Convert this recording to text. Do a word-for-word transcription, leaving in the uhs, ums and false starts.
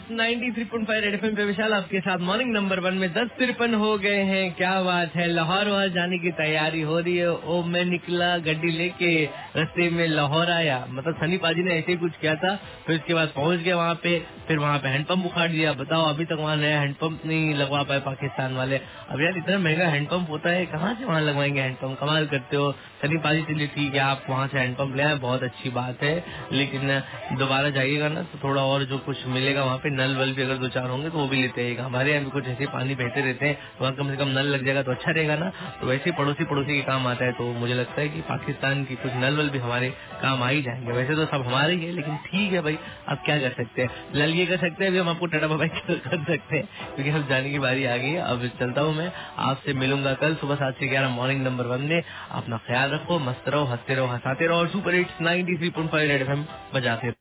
Ninety three point five red FM पे विशाल आपके साथ मॉर्निंग नंबर वन में दस तिरपन हो गए हैं। क्या बात है, लाहौर वहां जाने की तैयारी हो रही है। ओ मैं निकला गड्डी लेके, रास्ते में लाहौर आया, मतलब सनी पाजी ने ऐसे ही कुछ किया था। फिर उसके बाद पहुंच गया वहाँ पे, फिर वहाँ पे हैंडपंप उखाड़ दिया। बताओ अभी तक वहाँ नया हैंडपंप नहीं लगवा पाए पाकिस्तान वाले। अब यार इतना महंगा हैंडपंप होता है, कहाँ से वहाँ लगवाएंगे हैंडपंप? कमाल करते हो सनी पाजी। चलिए ठीक है, आप वहाँ से हैंडपंप ले आए, बहुत अच्छी बात है। लेकिन दोबारा जाइएगा ना तो थोड़ा और जो कुछ मिलेगा वहाँ पे, नल वल भी अगर दो चार होंगे तो वो भी लेते आइएगा। हमारे यहाँ भी कुछ ऐसे पानी बहते रहते हैं, वहाँ कम से कम नल लग जाएगा तो अच्छा रहेगा ना। तो वैसे पड़ोसी पड़ोसी के काम आता है, तो मुझे लगता है कि पाकिस्तान की कुछ नल वल भी हमारे काम आ ही जाएंगे। वैसे तो सब हमारे ही है, लेकिन ठीक है भाई, अब क्या कर सकते हैं। नल ये कर सकते हैं, अभी हम आपको टाटा बाय कर सकते हैं, क्योंकि अब जाने की बारी आ गई है। अब चलता हूँ मैं, आपसे मिलूंगा कल सुबह सात से ग्यारह मॉर्निंग नंबर वन में। अपना ख्याल रखो, मस्त रहो, हंसते रहो, हंसाते रहो और super hits ninety three point five red FM बजाते रहो।